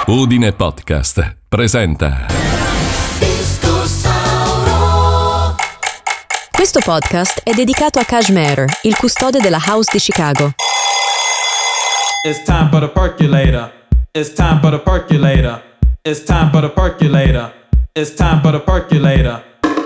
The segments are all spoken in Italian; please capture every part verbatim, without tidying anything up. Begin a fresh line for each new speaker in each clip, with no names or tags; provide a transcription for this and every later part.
Udine Podcast presenta
Questo podcast è dedicato a Kashmer, il custode della house di Chicago.
It's time for the percolator. It's time for the percolator. It's time for the percolator. It's time for the percolator.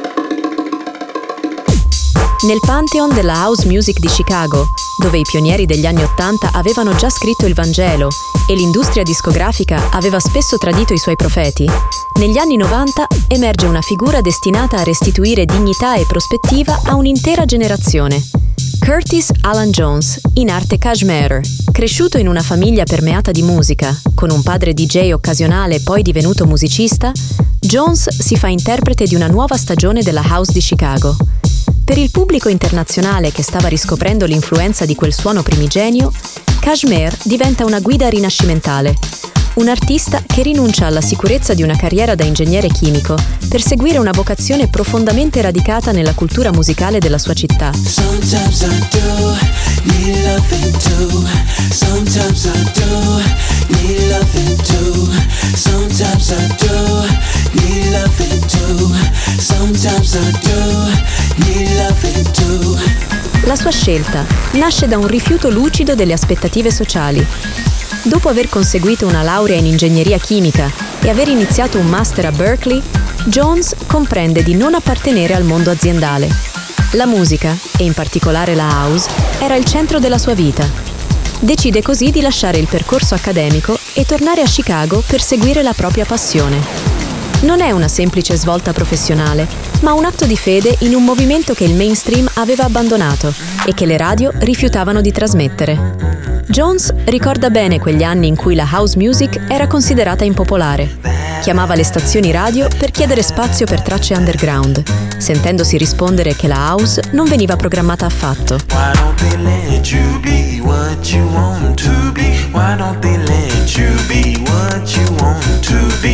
Nel Pantheon della house music di Chicago, dove i pionieri degli anni Ottanta avevano già scritto il Vangelo e l'industria discografica aveva spesso tradito i suoi profeti, negli anni novanta emerge una figura destinata a restituire dignità e prospettiva a un'intera generazione. Curtis Alan Jones, in arte Kashmer, cresciuto in una famiglia permeata di musica, con un padre D J occasionale poi divenuto musicista, Jones si fa interprete di una nuova stagione della house di Chicago. Per il pubblico internazionale che stava riscoprendo l'influenza di quel suono primigenio, Kashmer diventa una guida rinascimentale, un artista che rinuncia alla sicurezza di una carriera da ingegnere chimico per seguire una vocazione profondamente radicata nella cultura musicale della sua città.
Sometimes I do need loving too. Sometimes I do need loving too. Sometimes I do need loving too. Sometimes I do need loving too.
La sua scelta nasce da un rifiuto lucido delle aspettative sociali. Dopo aver conseguito una laurea in ingegneria chimica e aver iniziato un master a Berkeley, Jones comprende di non appartenere al mondo aziendale. La musica, e in particolare la house, era il centro della sua vita. Decide così di lasciare il percorso accademico e tornare a Chicago per seguire la propria passione. Non è una semplice svolta professionale, ma un atto di fede in un movimento che il mainstream aveva abbandonato e che le radio rifiutavano di trasmettere. Jones ricorda bene quegli anni in cui la house music era considerata impopolare. Chiamava le stazioni radio per chiedere spazio per tracce underground, sentendosi rispondere che la house non veniva programmata affatto.
Why don't they let you be what you want to be? Why don't they let you be what you want to be?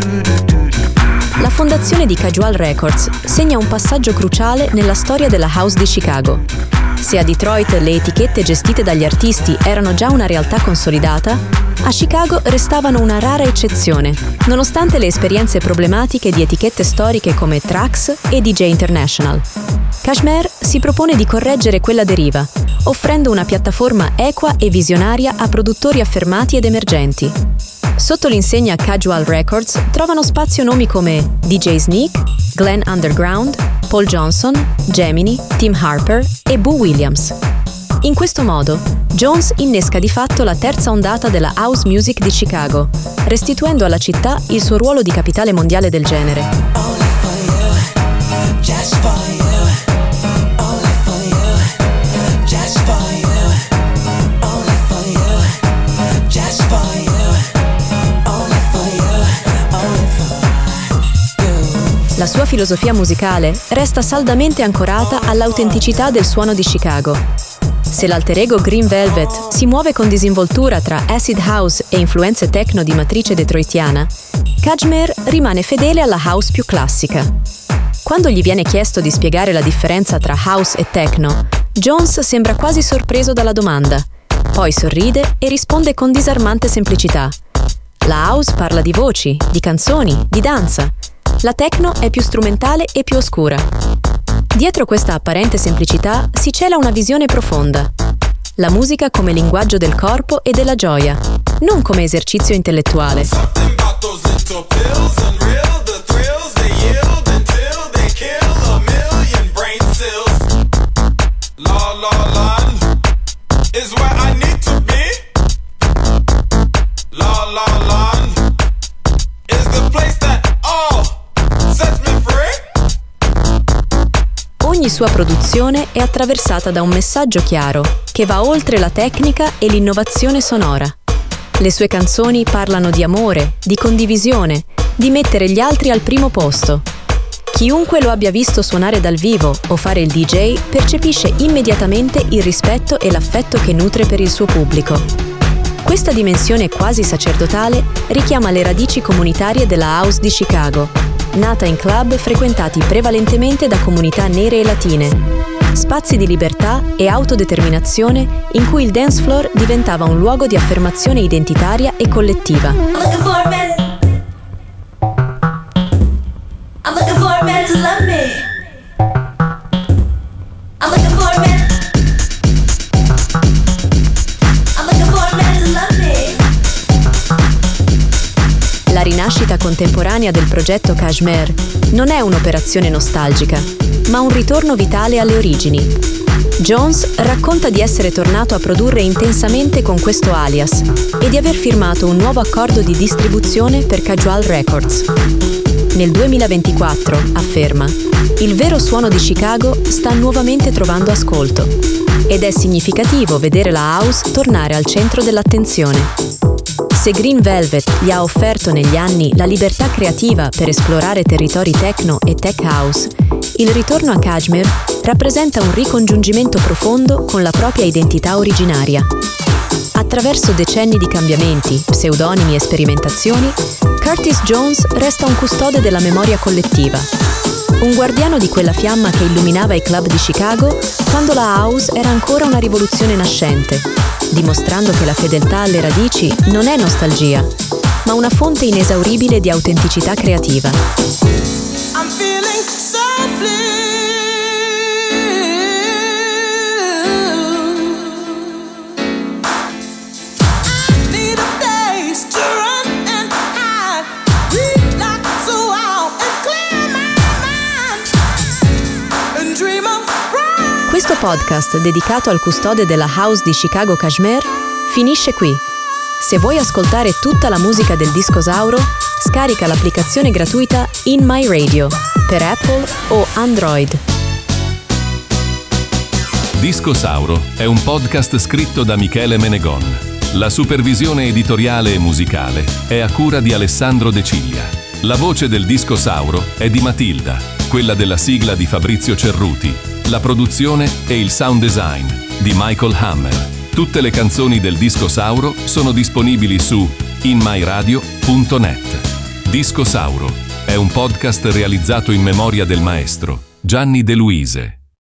La fondazione di Casual Records segna un passaggio cruciale nella storia della house di Chicago. Se a Detroit le etichette gestite dagli artisti erano già una realtà consolidata, a Chicago restavano una rara eccezione, nonostante le esperienze problematiche di etichette storiche come Trax e D J International. Kashmer si propone di correggere quella deriva, offrendo una piattaforma equa e visionaria a produttori affermati ed emergenti. Sotto l'insegna Casual Records trovano spazio nomi come D J Sneak, Glenn Underground, Paul Johnson, Gemini, Tim Harper e Boo Williams. In questo modo, Jones innesca di fatto la terza ondata della house music di Chicago, restituendo alla città il suo ruolo di capitale mondiale del genere.
Only for you, just for you. Only for you, just for you. Only for you, just for you. Only for you, only for you.
La sua filosofia musicale resta saldamente ancorata all'autenticità del suono di Chicago. Se l'alter ego Green Velvet si muove con disinvoltura tra acid house e influenze techno di matrice detroitiana, Kashmer rimane fedele alla house più classica. Quando gli viene chiesto di spiegare la differenza tra house e techno, Jones sembra quasi sorpreso dalla domanda, poi sorride e risponde con disarmante semplicità. La house parla di voci, di canzoni, di danza. La techno è più strumentale e più oscura. Dietro questa apparente semplicità si cela una visione profonda. La musica come linguaggio del corpo e della gioia, non come esercizio intellettuale. Ogni sua produzione è attraversata da un messaggio chiaro che va oltre la tecnica e l'innovazione sonora. Le sue canzoni parlano di amore, di condivisione, di mettere gli altri al primo posto. Chiunque lo abbia visto suonare dal vivo o fare il D J percepisce immediatamente il rispetto e l'affetto che nutre per il suo pubblico. Questa dimensione quasi sacerdotale richiama le radici comunitarie della house di Chicago, nata in club frequentati prevalentemente da comunità nere e latine, spazi di libertà e autodeterminazione in cui il dance floor diventava un luogo di affermazione identitaria e collettiva.
to love me. I'm looking for a man. I'm looking for a man to love me.
La rinascita contemporanea del progetto Kashmir non è un'operazione nostalgica, ma un ritorno vitale alle origini. Jones racconta di essere tornato a produrre intensamente con questo alias e di aver firmato un nuovo accordo di distribuzione per Casual Records. Nel duemilaventiquattro, afferma, il vero suono di Chicago sta nuovamente trovando ascolto ed è significativo vedere la house tornare al centro dell'attenzione. Se Green Velvet gli ha offerto negli anni la libertà creativa per esplorare territori techno e tech house, il ritorno a Kashmir rappresenta un ricongiungimento profondo con la propria identità originaria. Attraverso decenni di cambiamenti, pseudonimi e sperimentazioni, Curtis Jones resta un custode della memoria collettiva, un guardiano di quella fiamma che illuminava i club di Chicago quando la house era ancora una rivoluzione nascente, dimostrando che la fedeltà alle radici non è nostalgia, ma una fonte inesauribile di autenticità creativa.
I'm feeling so blue. I need a place to run and hide, relax a while and clear my mind and dream of bright.
Questo podcast dedicato al custode della house di Chicago Kashmir finisce qui. Se vuoi ascoltare tutta la musica del Discosauro, scarica l'applicazione gratuita In My Radio per Apple o Android.
Discosauro è un podcast scritto da Michele Menegon. La supervisione editoriale e musicale è a cura di Alessandro De Ciglia. La voce del Discosauro è di Matilda, quella della sigla di Fabrizio Cerruti. La produzione e il sound design di Michael Hammer. Tutte le canzoni del Discosauro sono disponibili su in my radio punto net. Discosauro è un podcast realizzato in memoria del maestro Gianni De Luise.